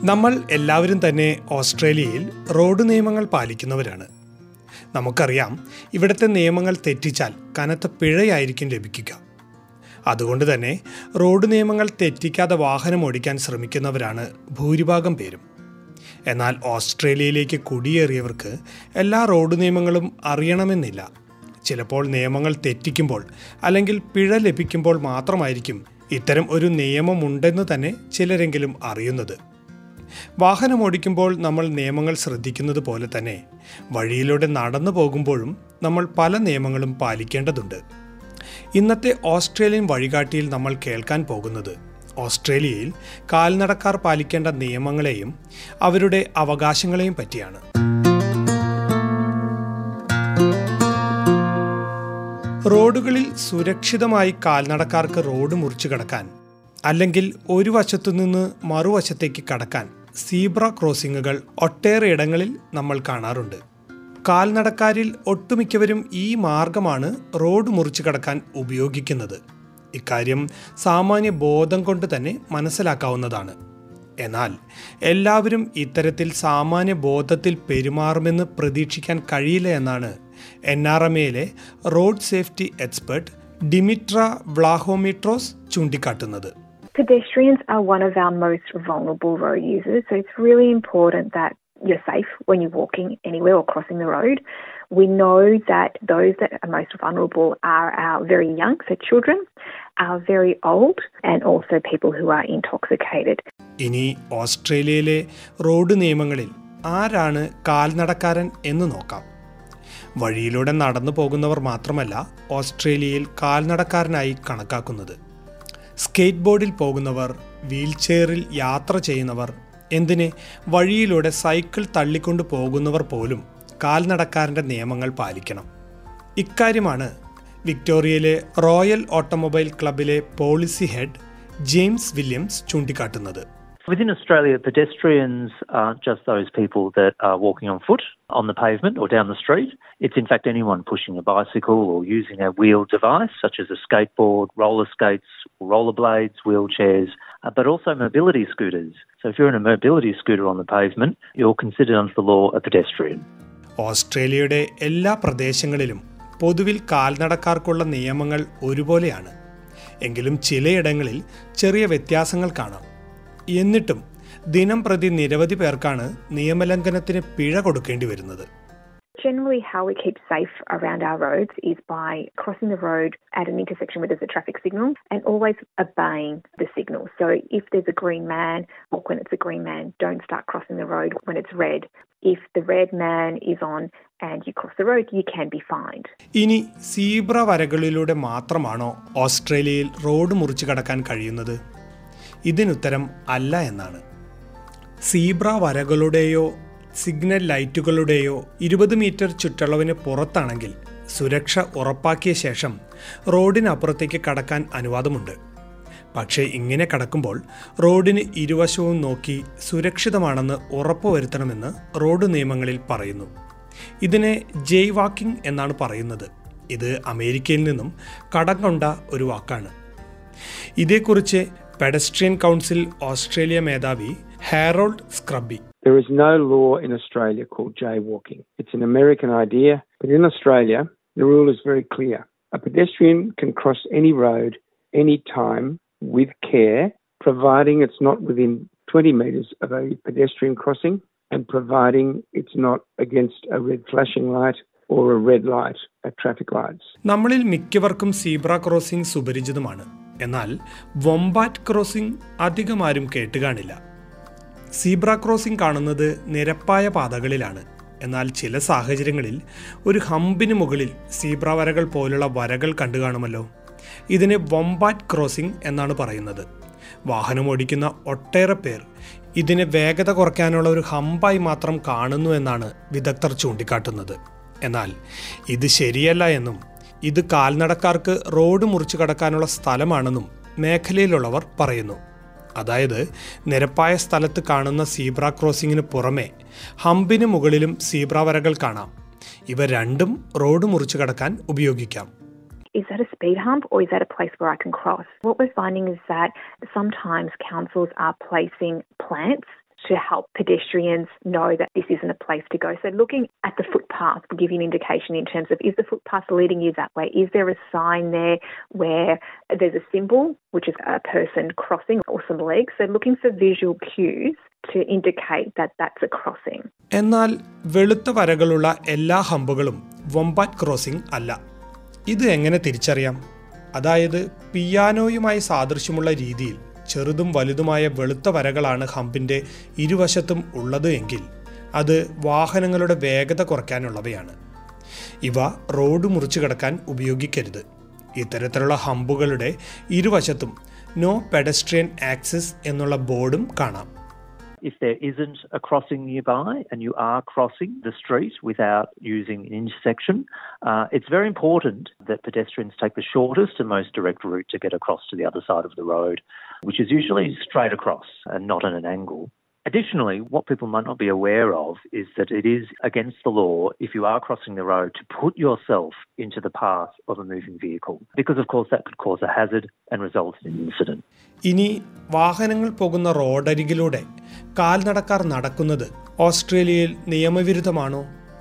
നമ്മൾ എല്ലാവരും തന്നെ ഓസ്ട്രേലിയയിൽ റോഡ് നിയമങ്ങൾ പാലിക്കുന്നവരാണ്. നമുക്കറിയാം, ഇവിടുത്തെ നിയമങ്ങൾ തെറ്റിച്ചാൽ കനത്ത പിഴയായിരിക്കും ലഭിക്കുക. അതുകൊണ്ട് തന്നെ റോഡ് നിയമങ്ങൾ തെറ്റിക്കാതെ വാഹനം ഓടിക്കാൻ ശ്രമിക്കുന്നവരാണ് ഭൂരിഭാഗം പേരും. എന്നാൽ ഓസ്ട്രേലിയയിലേക്ക് കുടിയേറിയവർക്ക് എല്ലാ റോഡ് നിയമങ്ങളും അറിയണമെന്നില്ല. ചിലപ്പോൾ നിയമങ്ങൾ തെറ്റിക്കുമ്പോൾ അല്ലെങ്കിൽ പിഴ ലഭിക്കുമ്പോൾ മാത്രമായിരിക്കും ഇത്തരം ഒരു നിയമമുണ്ടെന്ന് തന്നെ ചിലരെങ്കിലും അറിയുന്നത്. വാഹനം ഓടിക്കുമ്പോൾ നമ്മൾ നിയമങ്ങൾ ശ്രദ്ധിക്കുന്നത് പോലെ തന്നെ വഴിയിലൂടെ നടന്നു പോകുമ്പോഴും നമ്മൾ പല നിയമങ്ങളും പാലിക്കേണ്ടതുണ്ട്. ഇന്നത്തെ ഓസ്ട്രേലിയൻ വഴികാട്ടിയിൽ നമ്മൾ കേൾക്കാൻ പോകുന്നത് ഓസ്ട്രേലിയയിൽ കാൽനടക്കാർ പാലിക്കേണ്ട നിയമങ്ങളെയും അവരുടെ അവകാശങ്ങളെയും പറ്റിയാണ്. റോഡുകളിൽ സുരക്ഷിതമായി കാൽനടക്കാർക്ക് റോഡ് മുറിച്ചു കടക്കാൻ അല്ലെങ്കിൽ ഒരു വശത്തു നിന്ന് മറുവശത്തേക്ക് കടക്കാൻ സീബ്ര ക്രോസിങ്ങുകൾ ഒട്ടേറെ ഇടങ്ങളിൽ നമ്മൾ കാണാറുണ്ട്. കാൽനടക്കാരിൽ ഒട്ടുമിക്കവരും ഈ മാർഗമാണ് റോഡ് മുറിച്ചു കടക്കാൻ ഉപയോഗിക്കുന്നത്. ഇക്കാര്യം സാമാന്യ ബോധം കൊണ്ട് തന്നെ മനസ്സിലാക്കാവുന്നതാണ്. എന്നാൽ എല്ലാവരും ഇത്തരത്തിൽ സാമാന്യ ബോധത്തിൽ പെരുമാറുമെന്ന് പ്രതീക്ഷിക്കാൻ കഴിയില്ല എന്നാണ് NRMA road safety expert Dimitra Vlahomitros ചൂണ്ടിക്കാട്ടുന്നത്. Pedestrians are one of our most vulnerable road users, so it's really important that you're safe when you're walking anywhere or crossing the road. We know that those that are most vulnerable are our very young, so children, our very old, and also people who are intoxicated. ഇനി ഓസ്ട്രേലിയയിലെ road നിയമങ്ങളിൽ ആരാണ് കാൽനടക്കാരൻ എന്ന് നോക്കാം. വഴിയിലൂടെ നടന്നു പോകുന്നവർ മാത്രമല്ല ഓസ്ട്രേലിയയിൽ കാൽനടക്കാരനായി കണക്കാക്കുന്നത്. സ്കേറ്റ് ബോർഡിൽ പോകുന്നവർ, വീൽചെയറിൽ യാത്ര ചെയ്യുന്നവർ, എന്തിന് വഴിയിലൂടെ സൈക്കിൾ തള്ളിക്കൊണ്ട് പോകുന്നവർ പോലും കാൽനടക്കാരൻ്റെ നിയമങ്ങൾ പാലിക്കണം. ഇക്കാര്യമാണ് വിക്ടോറിയയിലെ റോയൽ ഓട്ടോമൊബൈൽ ക്ലബിലെ പോളിസി ഹെഡ് ജെയിംസ് വില്യംസ് ചൂണ്ടിക്കാട്ടുന്നത്. Within Australia, pedestrians aren't just those people that are walking on foot on the pavement or down the street. It's in fact anyone pushing a bicycle or using a wheeled device such as a skateboard, roller skates, rollerblades, wheelchairs, but also mobility scooters. So if you're in a mobility scooter on the pavement, you're considered under the law a pedestrian. ഓസ്ട്രേലിയയുടെ എല്ലാ പ്രദേശങ്ങളിലും പൊതുവിൽ കാൽനടക്കാർക്കുള്ള നിയമങ്ങൾ ഒരുപോലെയാണ്. എങ്കിലും ചിലയിടങ്ങളിൽ ചെറിയ വ്യത്യാസങ്ങൾ കാണാം. എന്നിട്ടും ദിനം പ്രതി നിരവധി പേർക്കാണ് നിയമലംഘനത്തിന് പിഴ കൊടുക്കേണ്ടി വരുന്നത്. Generally, how we keep safe around our roads is by crossing the road at an intersection where there's a traffic signal and always obeying the signal. So if there's a green man, or when it's a green man, don't start crossing the road when it's red. If the red man is on and you cross the road, you can be fined. ഇനി zebra വരകളിലൂടെ മാത്രമാണോ ഓസ്ട്രേലിയയിൽ റോഡ് മുറിച്ചു കടക്കാൻ കഴിയുന്നത്? ഇതിനുത്തരം അല്ല എന്നാണ്. സീബ്ര വരകളുടെയോ സിഗ്നൽ ലൈറ്റുകളുടെയോ 20 മീറ്റർ ചുറ്റളവിന് പുറത്താണെങ്കിൽ സുരക്ഷ ഉറപ്പാക്കിയ ശേഷം റോഡിനപ്പുറത്തേക്ക് കടക്കാൻ അനുവാദമുണ്ട്. പക്ഷേ ഇങ്ങനെ കടക്കുമ്പോൾ റോഡിന് ഇരുവശവും നോക്കി സുരക്ഷിതമാണെന്ന് ഉറപ്പുവരുത്തണമെന്ന് റോഡ് നിയമങ്ങളിൽ പറയുന്നു. ഇതിനെ ജെയ് വാക്കിംഗ് എന്നാണ് പറയുന്നത്. ഇത് അമേരിക്കയിൽ നിന്നും കടം കൊണ്ട ഒരു വാക്കാണ്. ഇതേക്കുറിച്ച് പെഡസ്ട്രിയൻ കൗൺസിൽ ഓസ്ട്രേലിയ മേധാവി Harold Scruby. There is no law in Australia called jaywalking. It's an American idea, but in Australia, the rule is very clear. A pedestrian can cross any road, any time, with care, providing it's not within 20 metres of a pedestrian crossing and providing it's not against a red flashing light or a red light at traffic lights. നമ്മളിൽ മിക്കവർക്കും zebra crossing സുപരിചിതമാണ്. എന്നാൽ വൊംബാറ്റ് crossing അധികം ആരും കേട്ടുകാണില്ല. Zebra crossing കാണുന്നത് നിരപ്പായ പാതകളിലാണ്. എന്നാൽ ചില സാഹചര്യങ്ങളിൽ ഒരു ഹമ്പിന് മുകളിൽ സീബ്ര വരകൾ പോലുള്ള വരകൾ കണ്ടു കാണുമല്ലോ. ഇതിനെ വൊംബാറ്റ് ക്രോസിംഗ് എന്നാണ് പറയുന്നത്. വാഹനം ഓടിക്കുന്ന ഒട്ടേറെ പേർ ഇതിനെ വേഗത കുറയ്ക്കാനുള്ള ഒരു ഹമ്പായി മാത്രം കാണുന്നു എന്നാണ് വിദഗ്ധർ ചൂണ്ടിക്കാട്ടുന്നത്. എന്നാൽ ഇത് ശരിയല്ല എന്നും ഇത് കാൽനടക്കാർക്ക് റോഡ് മുറിച്ചു കടക്കാനുള്ള സ്ഥലമാണെന്നും മേഖലയിലുള്ളവർ പറയുന്നു. അതായത് നിരപ്പായ സ്ഥലത്ത് കാണുന്ന സീബ്ര ക്രോസിങ്ങിന് പുറമെ ഹമ്പിന് മുകളിലും സീബ്ര വരകൾ കാണാം. ഇവ രണ്ടും റോഡ് മുറിച്ചു കടക്കാൻ ഉപയോഗിക്കാം. Is that a speed hump or is that a place where I can cross? What we're finding is that sometimes councils are placing plants to help pedestrians know that this isn't a place to go. So looking at the footpath will give you an indication in terms of, is the footpath leading you that way? Is there a sign there where there's a symbol, which is a person crossing, or some legs? So looking for visual cues to indicate that that's a crossing. എന്നാൽ വെളുത്ത വരകളുള്ള എല്ലാ ഹമ്പുകളും വൊംബാറ്റ് crossing അല്ല. ഇത് എങ്ങനെ തിരിച്ചറിയാം? അതായത് പിയാനോയുമായി സാദൃശ്യമുള്ള രീതിയിൽ ചെറുതും വലുതുമായ വെളുത്ത വരകളാണ് ഹമ്പിൻ്റെ ഇരുവശത്തും ഉള്ളത് എങ്കിൽ അത് വാഹനങ്ങളുടെ വേഗത കുറയ്ക്കാനുള്ളവയാണ്. ഇവ റോഡ് മുറിച്ചു കടക്കാൻ ഉപയോഗിക്കരുത്. ഇത്തരത്തിലുള്ള ഹമ്പുകളുടെ ഇരുവശത്തും നോ പെഡസ്ട്രിയൻ ആക്സസ് എന്നുള്ള ബോർഡും കാണാം. If there isn't a crossing nearby and you are crossing the street without using an intersection, it's very important that pedestrians take the shortest and most direct route to get across to the other side of the road, which is usually straight across and not at an angle. Additionally, what people might not be aware of is that it is against the law, if you are crossing the road, to put yourself into the path of a moving vehicle, because of course that could cause a hazard and result in an incident. ഇനി വാഹനങ്ങൾ പോകുന്ന റോഡരികിലൂടെ കാൽനടക്കാർ നടക്കുന്നത് ഓസ്ട്രേലിയയിൽ നിയമവിരുദ്ധമാണോ?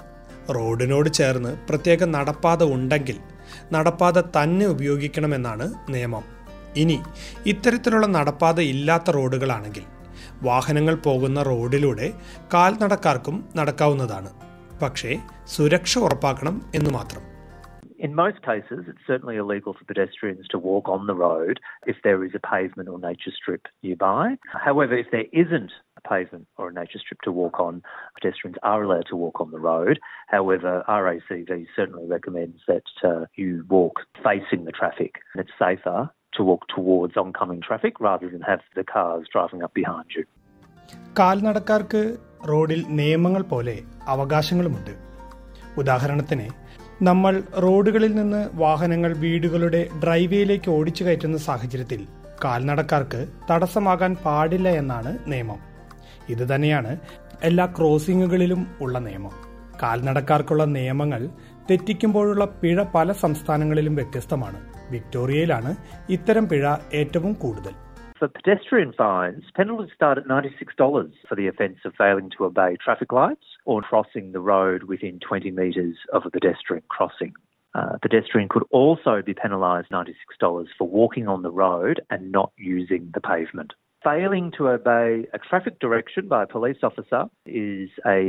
റോഡിനോട് ചേർന്ന് പ്രത്യേക നടപ്പാത ഉണ്ടെങ്കിൽ നടപ്പാത തന്നെ ഉപയോഗിക്കണമെന്നാണ് നിയമം. ഇനി ഇത്തരത്തിലുള്ള നടപ്പാത ഇല്ലാത്ത റോഡുകളാണെങ്കിൽ വാഹനങ്ങൾ പോകുന്ന റോഡിലൂടെ കാൽനടക്കാർക്കും നടക്കാവുന്നതാണ്. പക്ഷേ സുരക്ഷ ഉറപ്പാക്കണം എന്ന് മാത്രം. In most cases, it's certainly illegal for pedestrians to walk on the road if there is a pavement or nature strip nearby. However, if there isn't a pavement or a nature strip to walk on, pedestrians are allowed to walk on the road. However, RACV certainly recommends that you walk facing the traffic. And it's safer to walk towards oncoming traffic rather than have the cars driving up behind you. കാൽനടക്കാർക്ക് റോഡിൽ നിയമങ്ങൾ പോലെ അവകാശങ്ങളുമുണ്ട്. ഉദാഹരണത്തിന്, നമ്മൾ റോഡുകളിൽ നിന്ന് വാഹനങ്ങൾ വീടുകളുടെ ഡ്രൈവേയിലേക്ക് ഓടിച്ചു കയറ്റുന്ന സാഹചര്യത്തിൽ കാൽനടക്കാർക്ക് തടസ്സമാകാൻ പാടില്ല എന്നാണ് നിയമം. ഇത് തന്നെയാണ് എല്ലാ ക്രോസിംഗുകളിലും ഉള്ള നിയമം. കാൽനടക്കാർക്കുള്ള നിയമങ്ങൾ തെറ്റിക്കുമ്പോഴുള്ള പിഴ പല സംസ്ഥാനങ്ങളിലും വ്യത്യസ്തമാണ്. വിക്ടോറിയയിലാണ് ഇത്തരം പിഴ ഏറ്റവും കൂടുതൽ. For pedestrian fines, penalties start at $96 for the offence of failing to obey traffic lights or crossing the road within 20 metres of a pedestrian crossing. Pedestrian could also be penalised $96 for walking on the road and not using the pavement. Failing to obey a traffic direction by a police officer is a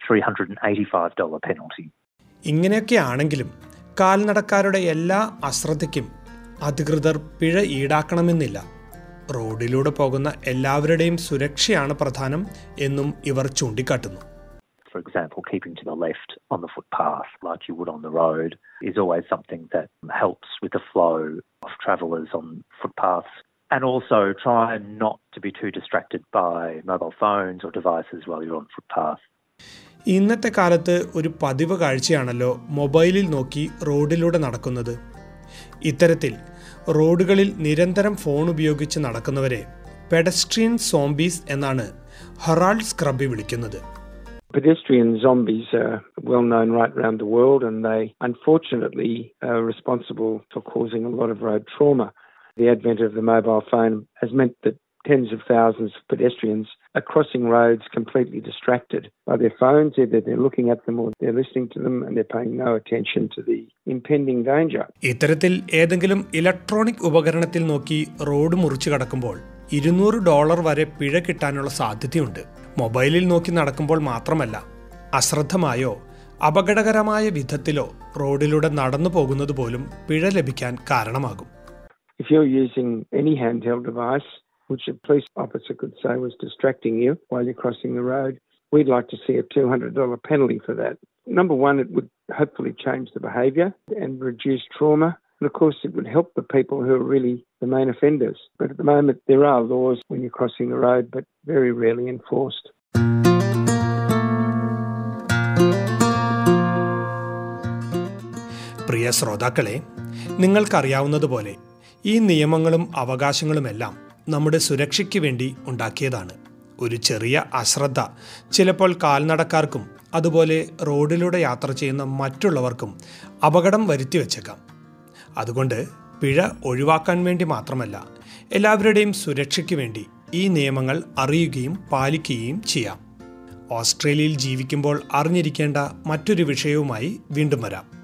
$385 penalty. ഇങ്ങനെയൊക്കെയാണെങ്കിലും കാൽനടക്കാരുടെ എല്ലാ അശ്രദ്ധയ്ക്കും അധികൃതർ പിഴ ഈടാക്കണമെന്നില്ല. റോഡിലൂടെ പോകുന്ന എല്ലാവരുടെയും സുരക്ഷയാണ് പ്രധാനം എന്നും ഇവർ ചൂണ്ടിക്കാട്ടുന്നു. For example, keeping to the left on the footpath like you would on the road is always something that helps with the flow of travellers on footpaths. And also try not to be too distracted by mobile phones or devices while you're on footpath. ഇന്നത്തെ കാലത്ത് ഒരു പതിവ് കാഴ്ചയാണല്ലോ മൊബൈലിൽ നോക്കി റോഡിലൂടെ നടക്കുന്നത്. ഇത്തരത്തിൽ റോഡുകളിൽ നിരന്തരം ഫോൺ ഉപയോഗിച്ച് നടക്കുന്നവരെ പെഡസ്ട്രിയൻ സോംബീസ് എന്നാണ് ഹെറാൾഡ് സ്ക്രബി വിളിക്കുന്നത്. Pedestrian zombies are well known right around the world, and they unfortunately are responsible for causing a lot of road trauma. The advent of the mobile phone has meant that tens of thousands of pedestrians are crossing roads completely distracted by their phones. Either they're looking at them or they're listening to them and they're paying no attention to the impending danger. ഇത്തരത്തിൽ ഏതെങ്കിലും electronic ഉപകരണത്തിൽ നോക്കി road മുറിച്ചു കടക്കുമ്പോൾ $200 വരെ പിഴ കിട്ടാനുള്ള സാധ്യതയുണ്ട്. മൊബൈലിൽ നോക്കി നടക്കുമ്പോൾ മാത്രമല്ല, അശ്രദ്ധമായോ അപകടകരമായ വിധത്തിലോ റോഡിലൂടെ നടന്നു പോകുന്നത് പോലും പിഴ ലഭിക്കാൻ കാരണമാകും. If you're using any handheld device which a police officer could say was distracting you while you're crossing the road, we'd like to see a $200 penalty for that. Number one, it would hopefully change the behaviour and reduce trauma. And of course, it would help the people who are really the main offenders. But at the moment, there are laws when you're crossing the road, but very rarely enforced. പ്രിയ ശ്രോതാക്കളെ, നിങ്ങൾക്കറിയാവുന്നതുപോലെ ഈ നിയമങ്ങളും അവകാശങ്ങളുമെല്ലാം നമ്മുടെ സുരക്ഷയ്ക്ക് വേണ്ടി ഉണ്ടാക്കിയതാണ്. ഒരു ചെറിയ അശ്രദ്ധ ചിലപ്പോൾ കാൽനടക്കാർക്കും അതുപോലെ റോഡിലൂടെ യാത്ര ചെയ്യുന്ന മറ്റുള്ളവർക്കും അപകടം വരുത്തി വച്ചേക്കാം. അതുകൊണ്ട് പിഴ ഒഴിവാക്കാൻ വേണ്ടി മാത്രമല്ല, എല്ലാവരുടെയും സുരക്ഷയ്ക്ക് വേണ്ടി ഈ നിയമങ്ങൾ അറിയുകയും പാലിക്കുകയും ചെയ്യാം. ഓസ്ട്രേലിയയിൽ ജീവിക്കുമ്പോൾ അറിഞ്ഞിരിക്കേണ്ട മറ്റൊരു വിഷയവുമായി വീണ്ടും വരാം.